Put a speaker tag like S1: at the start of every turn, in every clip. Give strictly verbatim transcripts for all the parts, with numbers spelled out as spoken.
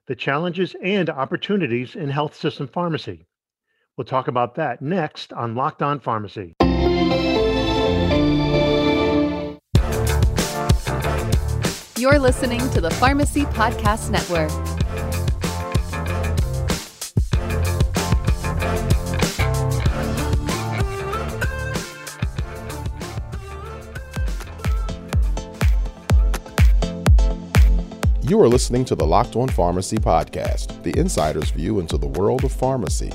S1: the challenges and opportunities in health system pharmacy. We'll talk about that next on Locked On Pharmacy.
S2: You're listening to the Pharmacy Podcast Network.
S3: You are listening to the Locked On Pharmacy Podcast, the insider's view into the world of pharmacy.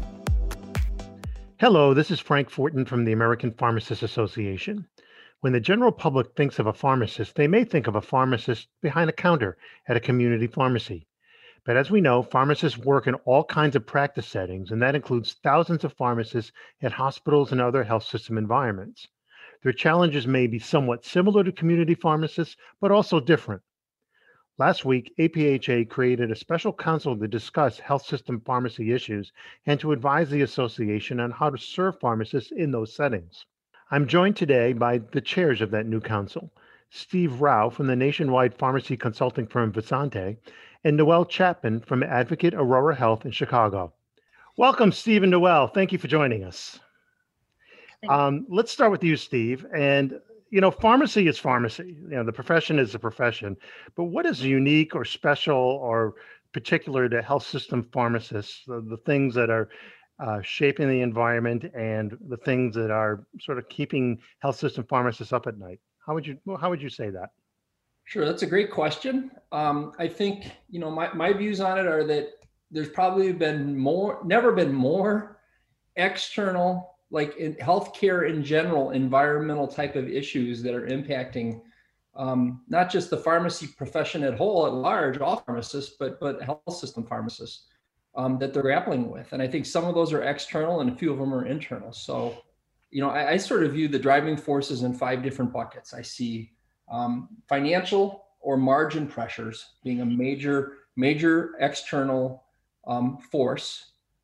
S1: Hello, this is Frank Fortin from the American Pharmacists Association. When the general public thinks of a pharmacist, they may think of a pharmacist behind a counter at a community pharmacy. But as we know, pharmacists work in all kinds of practice settings, and that includes thousands of pharmacists at hospitals and other health system environments. Their challenges may be somewhat similar to community pharmacists, but also different. Last week, A P H A created a special council to discuss health system pharmacy issues and to advise the association on how to serve pharmacists in those settings. I'm joined today by the chairs of that new council, Steve Rao from the nationwide pharmacy consulting firm Visante, and Noel Chapman from Advocate Aurora Health in Chicago. Welcome, Steve and Noel. Thank you for joining us. Um, let's start with you, Steve. And You know, pharmacy is pharmacy. You know, the profession is a profession. But what is unique or special or particular to health system pharmacists, the, the things that are uh, shaping the environment and the things that are sort of keeping health system pharmacists up at night? How would you, how would you say that?
S4: Sure, that's a great question. Um, I think, you know, my, my views on it are that there's probably been more, never been more external, like in healthcare in general, environmental type of issues that are impacting um, not just the pharmacy profession at whole, at large, all pharmacists, but but health system pharmacists um, that they're grappling with. And I think some of those are external and a few of them are internal. So, you know, I, I sort of view the driving forces in five different buckets. I see um, financial or margin pressures being a major, major external um, force.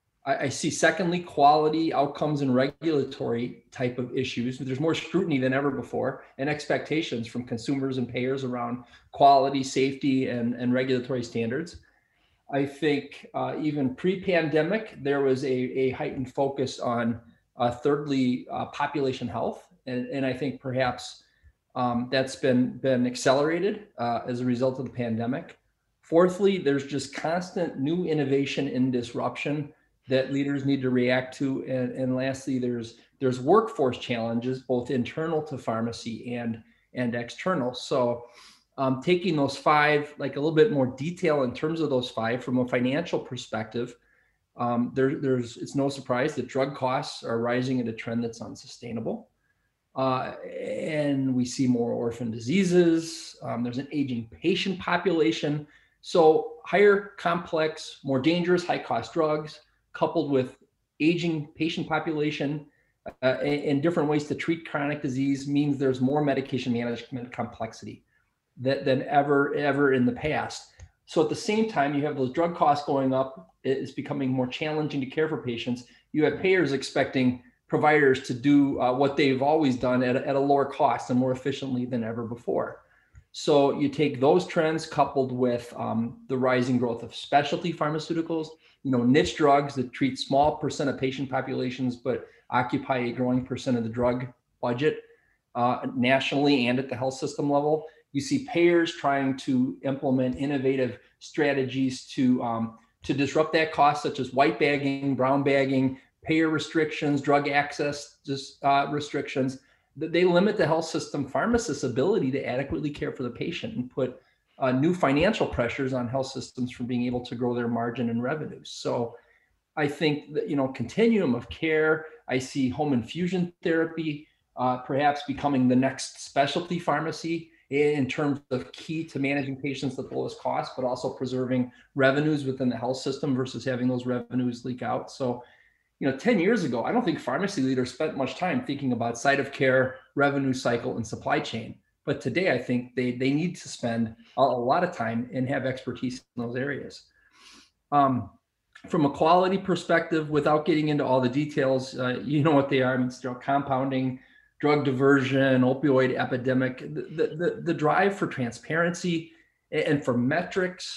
S4: I see, secondly, quality outcomes and regulatory type of issues. There's more scrutiny than ever before and expectations from consumers and payers around quality, safety, and, and regulatory standards. I think uh, even pre-pandemic, there was a, a heightened focus on, uh, thirdly, uh, population health. And, and I think perhaps um, that's been, been accelerated uh, as a result of the pandemic. Fourthly, there's just constant new innovation and disruption that leaders need to react to. And, and lastly, there's there's workforce challenges, both internal to pharmacy and, and external. So um, taking those five, like a little bit more detail in terms of those five from a financial perspective, um, there, there's it's no surprise that drug costs are rising at a trend that's unsustainable. Uh, and we see more orphan diseases. Um, there's an aging patient population. So higher complex, more dangerous, high cost drugs, coupled with aging patient population uh, and, and different ways to treat chronic disease means there's more medication management complexity that, than ever, ever in the past. So at the same time, you have those drug costs going up. It's becoming more challenging to care for patients. You have payers expecting providers to do uh, what they've always done at a, at a lower cost and more efficiently than ever before. So you take those trends coupled with um, the rising growth of specialty pharmaceuticals, you know, niche drugs that treat small percent of patient populations, but occupy a growing percent of the drug budget uh, nationally and at the health system level. You see payers trying to implement innovative strategies to, um, to disrupt that cost, such as white bagging, brown bagging, payer restrictions, drug access just, uh, restrictions. They limit the health system pharmacist's ability to adequately care for the patient and put uh, new financial pressures on health systems from being able to grow their margin and revenues. So I think that, you know, continuum of care, I see home infusion therapy uh, perhaps becoming the next specialty pharmacy in terms of key to managing patients at the lowest cost, but also preserving revenues within the health system versus having those revenues leak out. So you know, ten years ago, I don't think pharmacy leaders spent much time thinking about site of care, revenue cycle, and supply chain. But today, I think they, they need to spend a, a lot of time and have expertise in those areas. Um, from a quality perspective, without getting into all the details, uh, you know what they are, I mean, still compounding, drug diversion, opioid epidemic, the, the, the drive for transparency and for metrics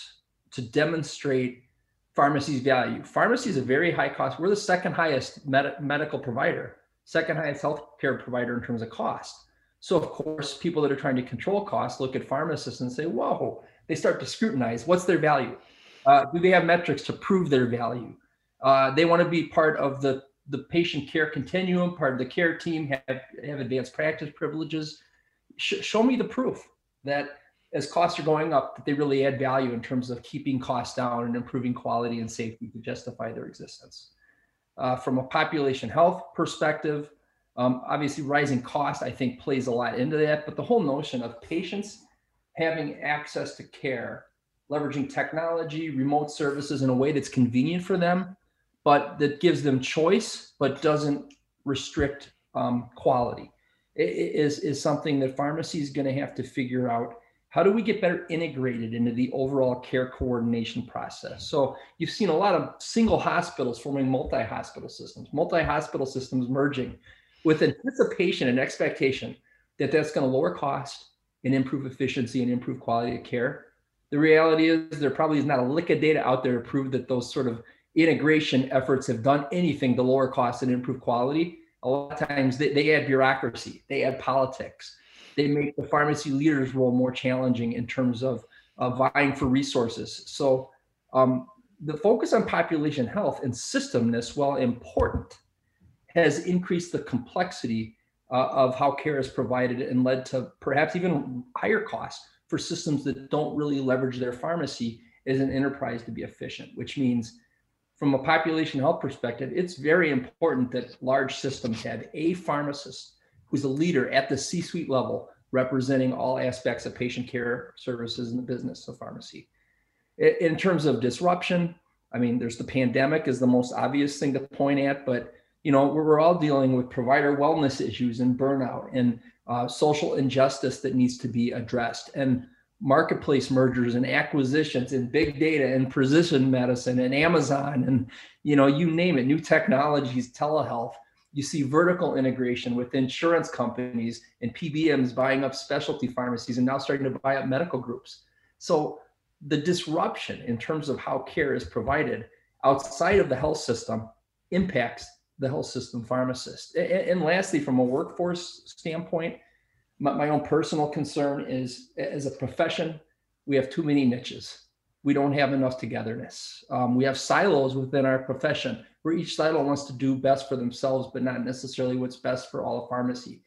S4: to demonstrate pharmacy's value. Pharmacy is a very high cost. We're the second highest med- medical provider, second highest healthcare provider in terms of cost. So of course, people that are trying to control costs look at pharmacists and say, whoa, they start to scrutinize. What's their value? Uh, do they have metrics to prove their value? Uh, they want to be part of the, the patient care continuum, part of the care team, have, have advanced practice privileges. Sh- show me the proof that as costs are going up, that they really add value in terms of keeping costs down and improving quality and safety to justify their existence. Uh, from a population health perspective, um, obviously rising cost, I think, plays a lot into that, but the whole notion of patients having access to care, leveraging technology, remote services in a way that's convenient for them, but that gives them choice, but doesn't restrict um, quality, it is, is something that pharmacy is going to have to figure out. How do we get better integrated into the overall care coordination process? So you've seen a lot of single hospitals forming multi-hospital systems, multi-hospital systems merging with anticipation and expectation that that's going to lower cost and improve efficiency and improve quality of care. The reality is there probably is not a lick of data out there to prove that those sort of integration efforts have done anything to lower cost and improve quality. A lot of times they, they add bureaucracy, they add politics. They make the pharmacy leader's role more challenging in terms of uh, vying for resources. So um, the focus on population health and systemness, while important, has increased the complexity uh, of how care is provided and led to perhaps even higher costs for systems that don't really leverage their pharmacy as an enterprise to be efficient, which means from a population health perspective, it's very important that large systems have a pharmacist who's a leader at the C-suite level, representing all aspects of patient care services in the business of pharmacy. In terms of disruption, I mean, there's the pandemic is the most obvious thing to point at, but you know, we're all dealing with provider wellness issues and burnout and uh, social injustice that needs to be addressed, and marketplace mergers and acquisitions and big data and precision medicine and Amazon and, you know, you name it, new technologies, telehealth. You see vertical integration with insurance companies and P B Ms buying up specialty pharmacies and now starting to buy up medical groups. So the disruption in terms of how care is provided outside of the health system impacts the health system pharmacist. And, and lastly, from a workforce standpoint, my, my own personal concern is, as a profession, we have too many niches. We don't have enough togetherness. Um, we have silos within our profession where each silo wants to do best for themselves, but not necessarily what's best for all of pharmacy.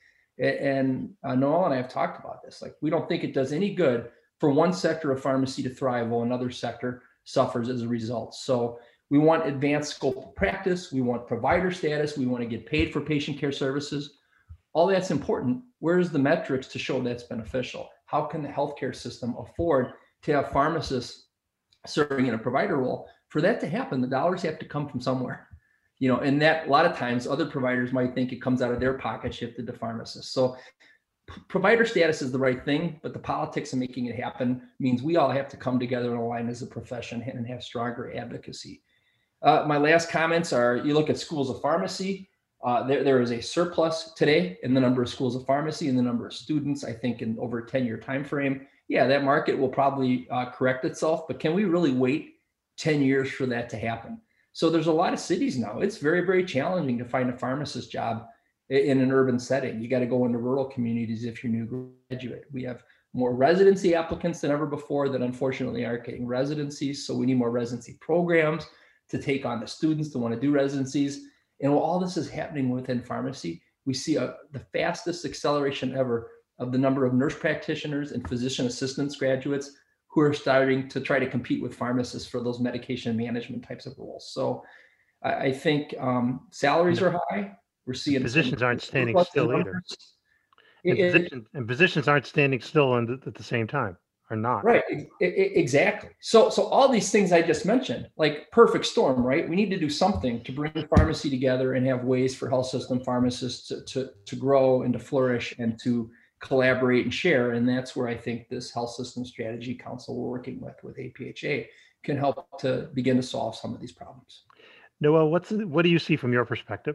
S4: And uh, Noel and I have talked about this. Like, we don't think it does any good for one sector of pharmacy to thrive while another sector suffers as a result. So we want advanced scope of practice. We want provider status. We want to get paid for patient care services. All that's important. Where's the metrics to show that's beneficial? How can the healthcare system afford to have pharmacists serving in a provider role? For that to happen, the dollars have to come from somewhere, you know, and that a lot of times other providers might think it comes out of their pocket shifted to pharmacists. So p- provider status is the right thing, but the politics of making it happen means we all have to come together and align as a profession and have stronger advocacy. Uh, my last comments are, you look at schools of pharmacy, uh, there, there is a surplus today in the number of schools of pharmacy and the number of students, I think in over a ten year time frame. Yeah, that market will probably uh, correct itself, but can we really wait ten years for that to happen? So there's a lot of cities now. It's very, very challenging to find a pharmacist job in an urban setting. You got to go into rural communities if you're new graduate. We have more residency applicants than ever before that unfortunately aren't getting residencies. So we need more residency programs to take on the students to want to do residencies. And while all this is happening within pharmacy, we see a, the fastest acceleration ever of the number of nurse practitioners and physician assistants graduates who are starting to try to compete with pharmacists for those medication management types of roles. So I, I think um, salaries are high. We're seeing
S1: physicians aren't standing still either. And,
S4: It,
S1: physicians, and physicians aren't standing still and at the same time, are not.
S4: Right, it, it, exactly. So, so all these things I just mentioned, like perfect storm, right? We need to do something to bring pharmacy together and have ways for health system pharmacists to, to, to grow and to flourish and to collaborate and share. And that's where I think this Health System Strategy Council we're working with, with A P H A, can help to begin to solve some of these problems.
S1: Noel, what's what do you see from your perspective?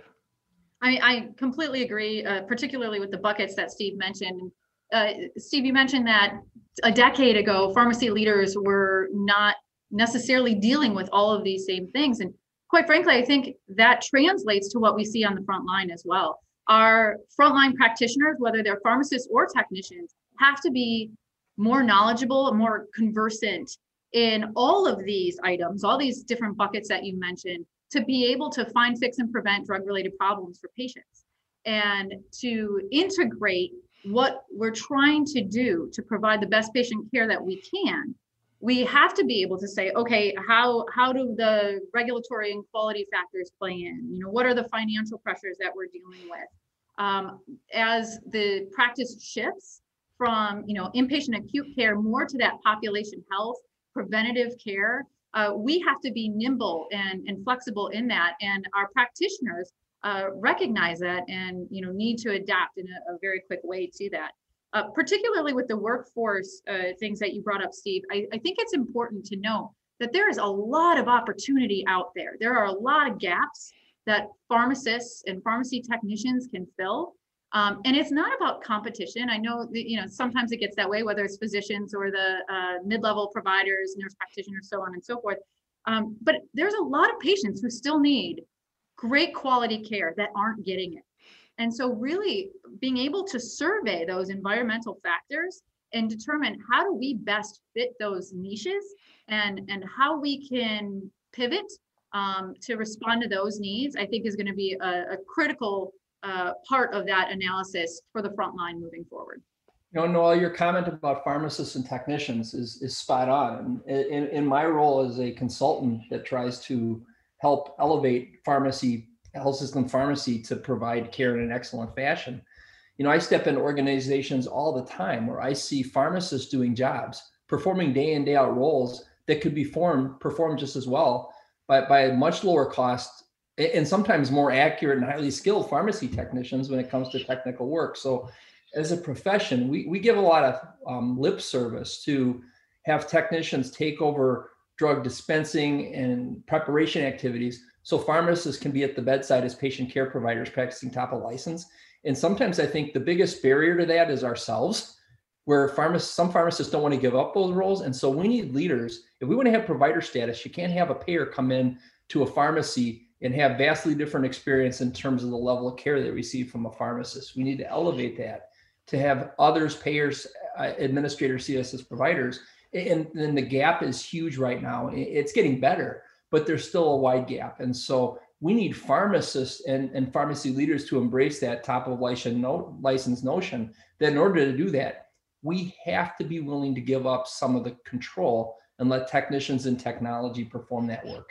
S5: I, I completely agree, uh, particularly with the buckets that Steve mentioned. Uh, Steve, you mentioned that a decade ago, pharmacy leaders were not necessarily dealing with all of these same things. And quite frankly, I think that translates to what we see on the front line as well. Our frontline practitioners, whether they're pharmacists or technicians, have to be more knowledgeable and more conversant in all of these items, all these different buckets that you mentioned, to be able to find, fix, and prevent drug-related problems for patients, and to integrate what we're trying to do to provide the best patient care that we can. We have to be able to say, okay, how how do the regulatory and quality factors play in? You know, what are the financial pressures that we're dealing with? Um, as the practice shifts from, you know, inpatient acute care more to that population health, preventative care, uh, we have to be nimble and, and flexible in that. And our practitioners uh, recognize that and, you know, need to adapt in a, a very quick way to that. Uh, particularly with the workforce uh, things that you brought up, Steve, I, I think it's important to know that there is a lot of opportunity out there. There are a lot of gaps that pharmacists and pharmacy technicians can fill. Um, and it's not about competition. I know that, you know, sometimes it gets that way, whether it's physicians or the uh, mid-level providers, nurse practitioners, so on and so forth. Um, but there's a lot of patients who still need great quality care that aren't getting it. And so really being able to survey those environmental factors and determine how do we best fit those niches and, and how we can pivot um, to respond to those needs, I think is going to be a, a critical uh, part of that analysis for the front line moving forward.
S4: You know, Noel, your comment about pharmacists and technicians is, is spot on. In, in my role as a consultant that tries to help elevate pharmacy health system pharmacy to provide care in an excellent fashion. You know, I step in organizations all the time where I see pharmacists doing jobs, performing day in, day out roles that could be formed, performed just as well by, by a much lower cost and sometimes more accurate and highly skilled pharmacy technicians when it comes to technical work. So as a profession, we, we give a lot of um, lip service to have technicians take over drug dispensing and preparation activities, so pharmacists can be at the bedside as patient care providers practicing top of license. And sometimes I think the biggest barrier to that is ourselves, where pharmacists, some pharmacists don't want to give up those roles. And so we need leaders. If we want to have provider status, you can't have a payer come in to a pharmacy and have vastly different experience in terms of the level of care they receive from a pharmacist. We need to elevate that to have others, payers, uh, administrators see us as providers. And then the gap is huge right now. It's getting better, but there's still a wide gap. And so we need pharmacists and, and pharmacy leaders to embrace that top of license notion that in order to do that, we have to be willing to give up some of the control and let technicians and technology perform that work.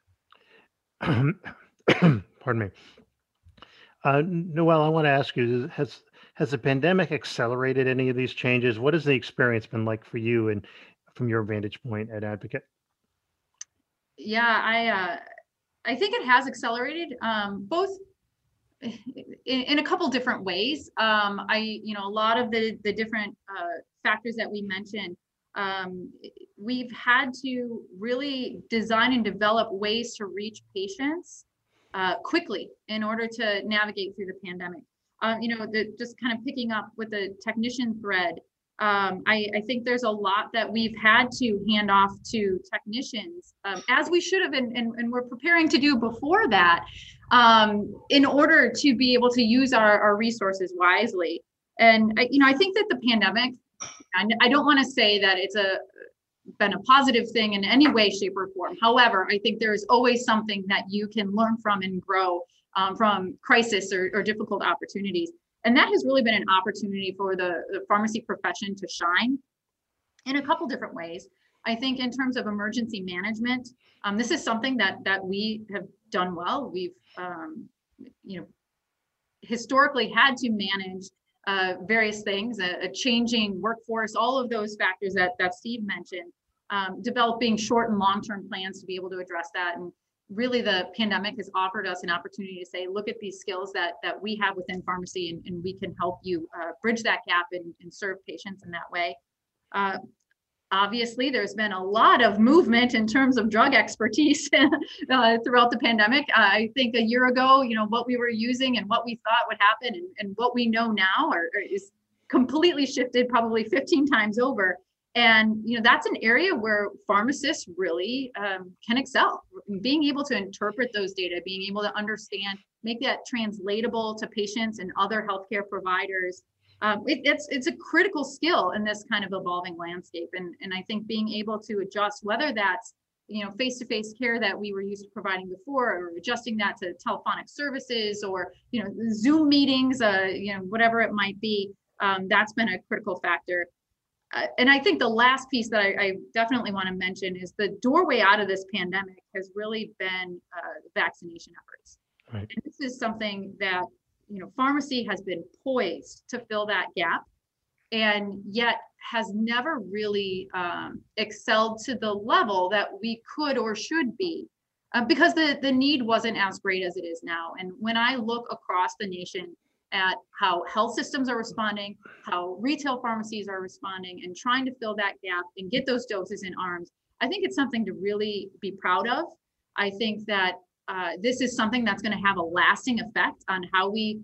S1: Pardon me. Uh, Noel, I want to ask you, has, has the pandemic accelerated any of these changes? What has the experience been like for you and from your vantage point at Advocate?
S5: Yeah, I uh, I think it has accelerated, um, both in, in a couple different ways. Um, I, you know, a lot of the the different uh, factors that we mentioned, um, we've had to really design and develop ways to reach patients uh, quickly in order to navigate through the pandemic. Um, you know, the, just kind of picking up with the technician thread. Um, I, I think there's a lot that we've had to hand off to technicians, um, as we should have, and, and, and we're preparing to do before that, um, in order to be able to use our, our resources wisely. And, I, you know, I think that the pandemic, I, I don't want to say that it's a been a positive thing in any way, shape, or form. However, I think there's always something that you can learn from and grow um, from crisis or, or difficult opportunities. And that has really been an opportunity for the, the pharmacy profession to shine in a couple different ways. I think in terms of emergency management, um, this is something that that we have done well. We've, um, you know, historically had to manage uh, various things, a, a changing workforce, all of those factors that that Steve mentioned, um, developing short and long-term plans to be able to address that. And really the pandemic has offered us an opportunity to say, look at these skills that that we have within pharmacy, and, and we can help you uh, bridge that gap and, and serve patients in that way. Uh, obviously, there's been a lot of movement in terms of drug expertise uh, throughout the pandemic. Uh, I think a year ago, you know, what we were using and what we thought would happen and, and what we know now are, are, is completely shifted probably fifteen times over. And, you know, that's an area where pharmacists really um, can excel. Being able to interpret those data, being able to understand, make that translatable to patients and other healthcare providers. Um, it, it's it's a critical skill in this kind of evolving landscape. And, and I think being able to adjust, whether that's, you know, face-to-face care that we were used to providing before, or adjusting that to telephonic services, or, you know, Zoom meetings, uh, you know, whatever it might be, um, that's been a critical factor. Uh, and I think the last piece that I, I definitely want to mention is the doorway out of this pandemic has really been uh, vaccination efforts.
S1: Right.
S5: And this is something that, you know, pharmacy has been poised to fill that gap, and yet has never really um, excelled to the level that we could or should be, uh, because the, the need wasn't as great as it is now. And when I look across the nation at how health systems are responding, how retail pharmacies are responding, and trying to fill that gap and get those doses in arms, I think it's something to really be proud of. I think that uh, this is something that's going to have a lasting effect on how we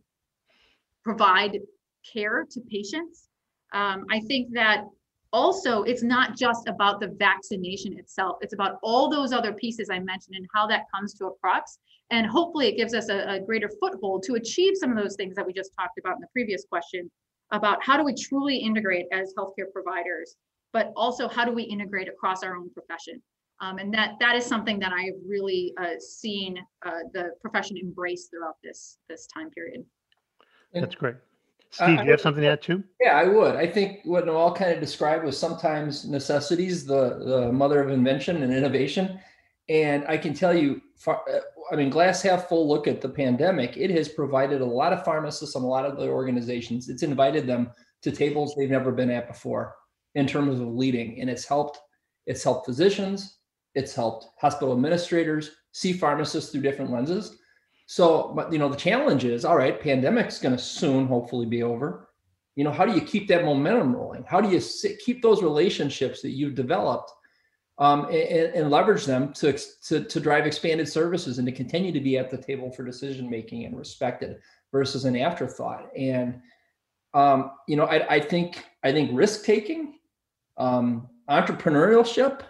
S5: provide care to patients. Um, I think that also it's not just about the vaccination itself. It's about all those other pieces I mentioned and how that comes to a crux. And hopefully it gives us a, a greater foothold to achieve some of those things that we just talked about in the previous question about how do we truly integrate as healthcare providers, but also how do we integrate across our own profession. Um, and that that is something that I've really uh, seen uh, the profession embrace throughout this, this time period.
S1: That's great. Steve, do you have something to add too?
S4: Yeah, I would. I think what Noel kind of described was sometimes necessities, the, the mother of invention and innovation. And I can tell you, I mean, glass half full look at the pandemic, it has provided a lot of pharmacists and a lot of the organizations. It's invited them to tables they've never been at before in terms of leading. And it's helped, it's helped physicians, it's helped hospital administrators see pharmacists through different lenses. So, but you know, the challenge is, all right, pandemic's going to soon hopefully be over. You know, how do you keep that momentum rolling? How do you sit, keep those relationships that you've developed um, and, and leverage them to, to, to drive expanded services and to continue to be at the table for decision-making and respected versus an afterthought? And, um, you know, I, I think, I think risk-taking, um, entrepreneurship,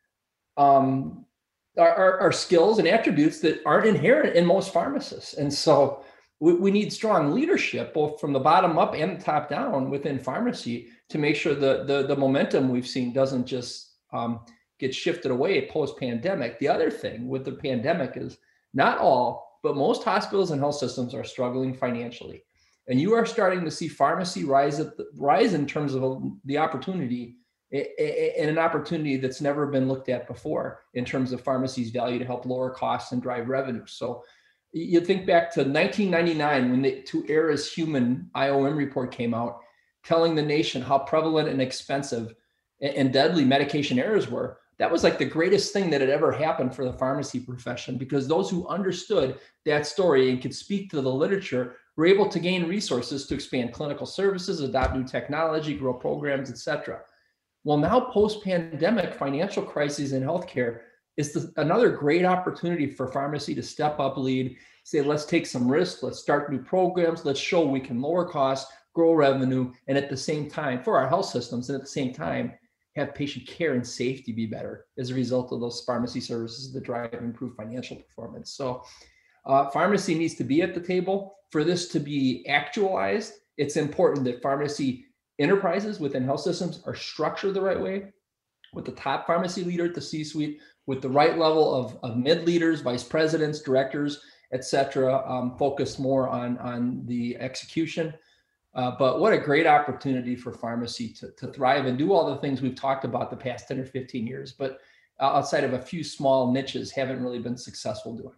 S4: um, Are, are, are skills and attributes that aren't inherent in most pharmacists. And so we, we need strong leadership, both from the bottom up and the top down within pharmacy, to make sure the, the, the momentum we've seen doesn't just um, get shifted away post-pandemic. The other thing with the pandemic is not all, but most hospitals and health systems are struggling financially. And you are starting to see pharmacy rise, at the, rise in terms of the opportunity and an opportunity that's never been looked at before in terms of pharmacy's value to help lower costs and drive revenue. So you think back to nineteen ninety-nine when the To Err Is Human I O M report came out, telling the nation how prevalent and expensive and deadly medication errors were. That was like the greatest thing that had ever happened for the pharmacy profession, because those who understood that story and could speak to the literature were able to gain resources to expand clinical services, adopt new technology, grow programs, et cetera. Well, now post-pandemic financial crises in healthcare is the, another great opportunity for pharmacy to step up, lead, say, let's take some risks, let's start new programs, let's show we can lower costs, grow revenue, and at the same time, for our health systems, and at the same time, have patient care and safety be better as a result of those pharmacy services that drive improved financial performance. So uh, pharmacy needs to be at the table. For this to be actualized, it's important that pharmacy enterprises within health systems are structured the right way, with the top pharmacy leader at the C-suite, with the right level of, of mid leaders, vice presidents, directors, et cetera, um, focused more on, on the execution. Uh, but what a great opportunity for pharmacy to, to thrive and do all the things we've talked about the past ten or fifteen years, but outside of a few small niches, haven't really been successful doing.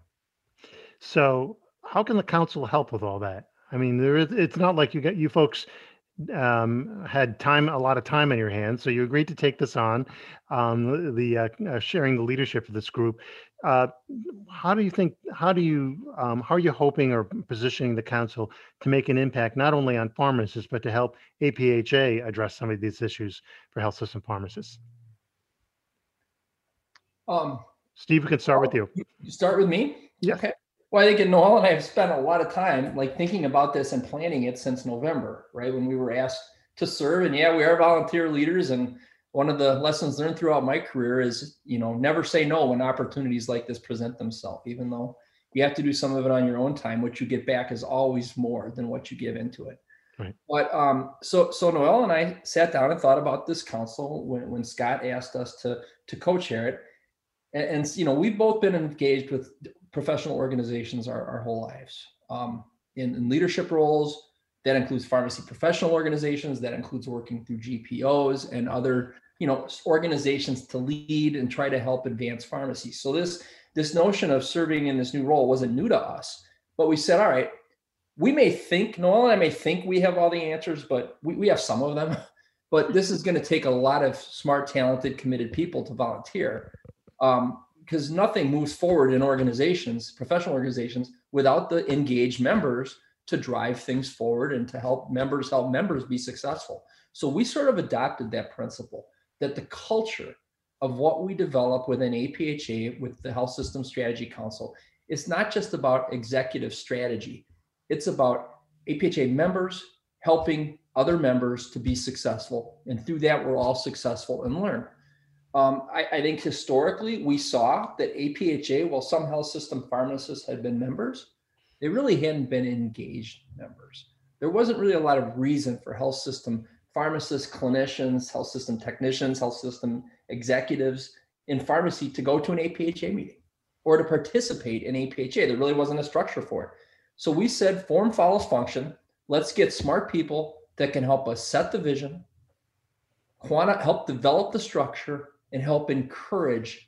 S1: So how can the council help with all that? I mean, there is, it's not like you get, you folks um, had time, a lot of time in your hands. So you agreed to take this on, um, the uh, uh, sharing the leadership of this group. Uh, how do you think, how do you, um, how are you hoping or positioning the council to make an impact, not only on pharmacists, but to help A P H A address some of these issues for health system pharmacists?
S4: Um,
S1: Steve, we can start with you.
S4: You start with me?
S1: Yeah.
S4: Okay. Well, I think Noel and I have spent a lot of time like thinking about this and planning it since November, right? When we were asked to serve. And yeah, we are volunteer leaders, and one of the lessons learned throughout my career is, you know, never say no when opportunities like this present themselves, even though you have to do some of it on your own time. What you get back is always more than what you give into it.
S1: Right.
S4: But um, so so Noelle and I sat down and thought about this council when, when Scott asked us to to co-chair it. And, and you know, we've both been engaged with professional organizations our, our whole lives um, in, in leadership roles. That includes pharmacy professional organizations. That includes working through G P Os and other, you know, organizations to lead and try to help advance pharmacy. So this this notion of serving in this new role wasn't new to us, but we said, all right, we may think, Noelle and I may think we have all the answers, but we, we have some of them. But this is going to take a lot of smart, talented, committed people to volunteer, um, because nothing moves forward in organizations, professional organizations, without the engaged members to drive things forward and to help members help members be successful. So we sort of adopted that principle that the culture of what we develop within A P H A with the Health System Strategy Council is not just about executive strategy. It's about A P H A members helping other members to be successful. And through that, we're all successful and learn. Um, I, I think historically, we saw that A P H A, while some health system pharmacists had been members, they really hadn't been engaged members. There wasn't really a lot of reason for health system pharmacists, clinicians, health system technicians, health system executives in pharmacy to go to an A P H A meeting or to participate in A P H A. There really wasn't a structure for it. So we said form follows function. Let's get smart people that can help us set the vision, quanti- help develop the structure, and help encourage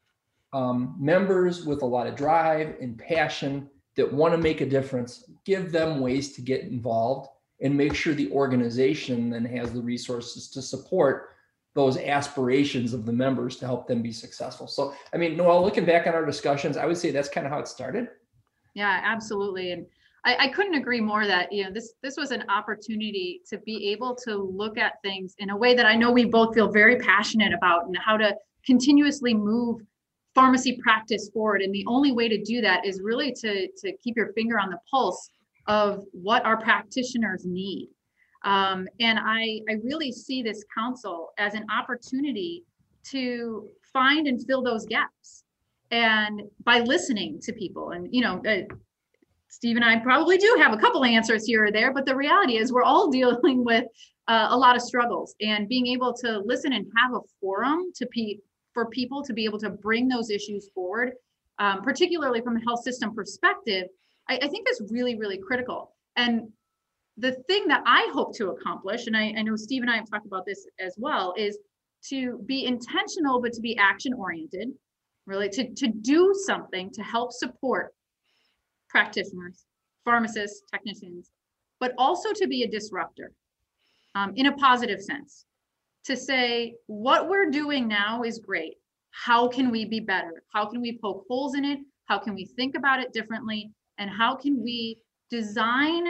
S4: um, members with a lot of drive and passion that want to make a difference, give them ways to get involved, and make sure the organization then has the resources to support those aspirations of the members to help them be successful. So, I mean, Noelle, looking back on our discussions, I would say that's kind of how it started.
S5: Yeah, absolutely. And I, I couldn't agree more that, you know, this this was an opportunity to be able to look at things in a way that I know we both feel very passionate about, and how to continuously move pharmacy practice forward. And the only way to do that is really to, to keep your finger on the pulse of what our practitioners need. Um, and I, I really see this council as an opportunity to find and fill those gaps. And by listening to people, and, you know, uh, Steve and I probably do have a couple answers here or there, but the reality is we're all dealing with uh, a lot of struggles, and being able to listen and have a forum to pe- for people to be able to bring those issues forward, um, particularly from a health system perspective, I, I think is really, really critical. And the thing that I hope to accomplish, and I, I know Steve and I have talked about this as well, is to be intentional, but to be action oriented, really to, to do something to help support practitioners, pharmacists, technicians, but also to be a disruptor um, in a positive sense, to say what we're doing now is great. How can we be better? How can we poke holes in it? How can we think about it differently? And how can we design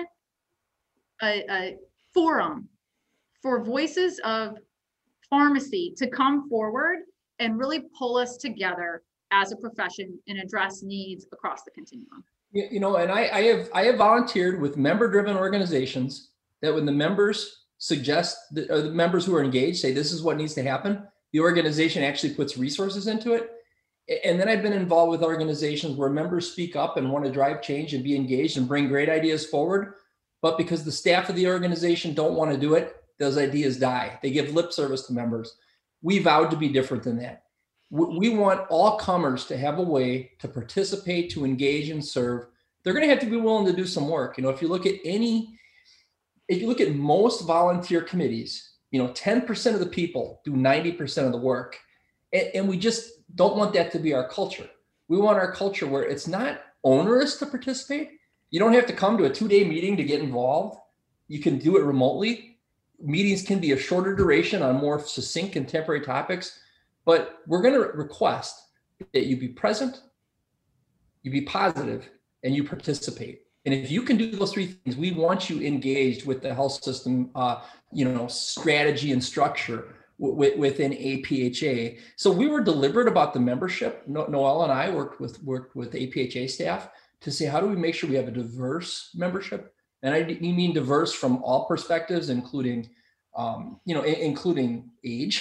S5: a, a forum for voices of pharmacy to come forward and really pull us together as a profession and address needs across the continuum?
S4: You know, and I, I have I have volunteered with member-driven organizations that when the members suggest, that, or the members who are engaged say this is what needs to happen, the organization actually puts resources into it. And then I've been involved with organizations where members speak up and want to drive change and be engaged and bring great ideas forward. But because the staff of the organization don't want to do it, those ideas die. They give lip service to members. We vowed to be different than that. We want all comers to have a way to participate, to engage and serve. They're going to have to be willing to do some work. You know, if you look at any, if you look at most volunteer committees, you know, ten percent of the people do ninety percent of the work. And, and we just don't want that to be our culture. We want our culture where it's not onerous to participate. You don't have to come to a two-day meeting to get involved. You can do it remotely. Meetings can be a shorter duration on more succinct contemporary topics. But we're going to request that you be present, you be positive, and you participate. And if you can do those three things, we want you engaged with the health system, uh, you know, strategy and structure w- within A P H A. So we were deliberate about the membership. No- Noelle and I worked with worked with A P H A staff to say, how do we make sure we have a diverse membership? And I mean diverse from all perspectives, including, um, you know, I- including age.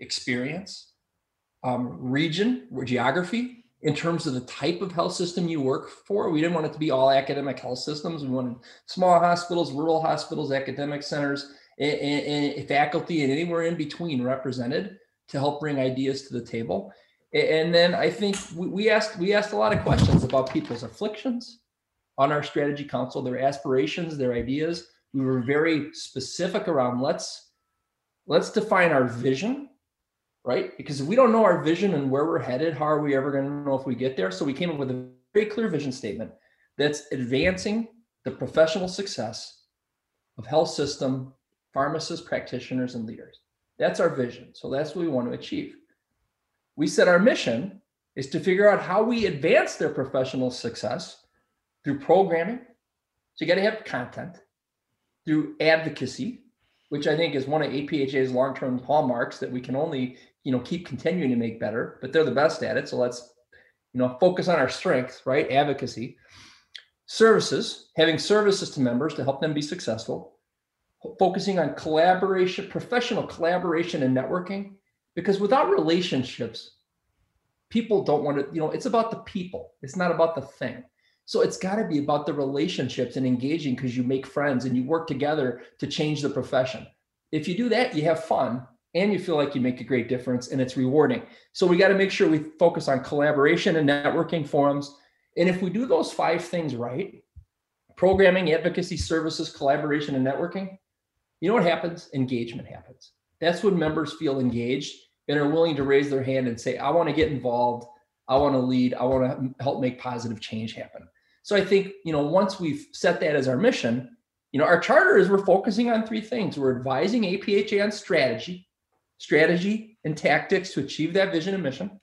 S4: experience, um, region, or geography, in terms of the type of health system you work for. We didn't want it to be all academic health systems. We wanted small hospitals, rural hospitals, academic centers, and, and, and faculty, and anywhere in between represented to help bring ideas to the table. And then I think we asked we asked a lot of questions about people's afflictions on our strategy council, their aspirations, their ideas. We were very specific around let's let's define our vision, right? Because if we don't know our vision and where we're headed, how are we ever going to know if we get there? So we came up with a very clear vision statement that's advancing the professional success of health system pharmacists, practitioners, and leaders. That's our vision. So that's what we want to achieve. We said our mission is to figure out how we advance their professional success through programming. So you got to have content, through advocacy, which I think is one of A P H A's long-term hallmarks that we can only, you know, keep continuing to make better, but they're the best at it. So let's, you know, focus on our strengths, right? Advocacy. Services, having services to members to help them be successful. Focusing on collaboration, professional collaboration and networking, because without relationships, people don't want to, you know, it's about the people. It's not about the thing. So it's got to be about the relationships and engaging, because you make friends and you work together to change the profession. If you do that, you have fun and you feel like you make a great difference and it's rewarding. So we got to make sure we focus on collaboration and networking forums. And if we do those five things right, programming, advocacy, services, collaboration, and networking, you know what happens? Engagement happens. That's when members feel engaged and are willing to raise their hand and say, I want to get involved. I want to lead. I want to help make positive change happen. So I think, you know, once we've set that as our mission, you know, our charter is we're focusing on three things. We're advising A P H A on strategy, strategy and tactics to achieve that vision and mission.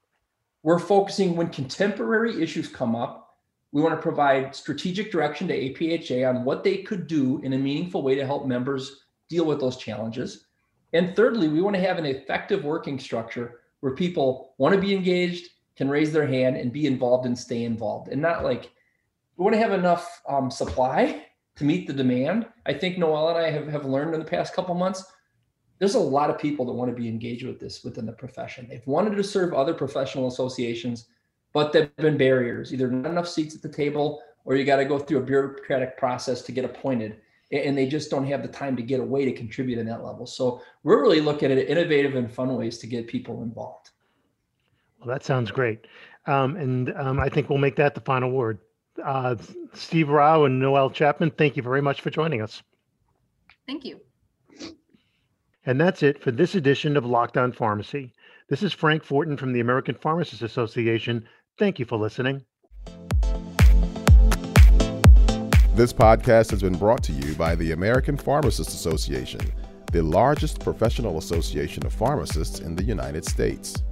S4: We're focusing when contemporary issues come up. We want to provide strategic direction to A P H A on what they could do in a meaningful way to help members deal with those challenges. And thirdly, we want to have an effective working structure where people want to be engaged, can raise their hand and be involved and stay involved. And not like, we want to have enough um, supply to meet the demand. I think Noelle and I have, have learned in the past couple months, there's a lot of people that want to be engaged with this within the profession. They've wanted to serve other professional associations, but there've been barriers, either not enough seats at the table, or you got to go through a bureaucratic process to get appointed. And they just don't have the time to get away to contribute in that level. So we're really looking at innovative and fun ways to get people involved.
S1: Well, that sounds great. Um, and um, I think we'll make that the final word. Uh, Steve Rao and Noelle Chapman, thank you very much for joining us.
S5: Thank you.
S1: And that's it for this edition of Locked On Pharmacy. This is Frank Fortin from the American Pharmacists Association. Thank you for listening.
S3: This podcast has been brought to you by the American Pharmacists Association, the largest professional association of pharmacists in the United States.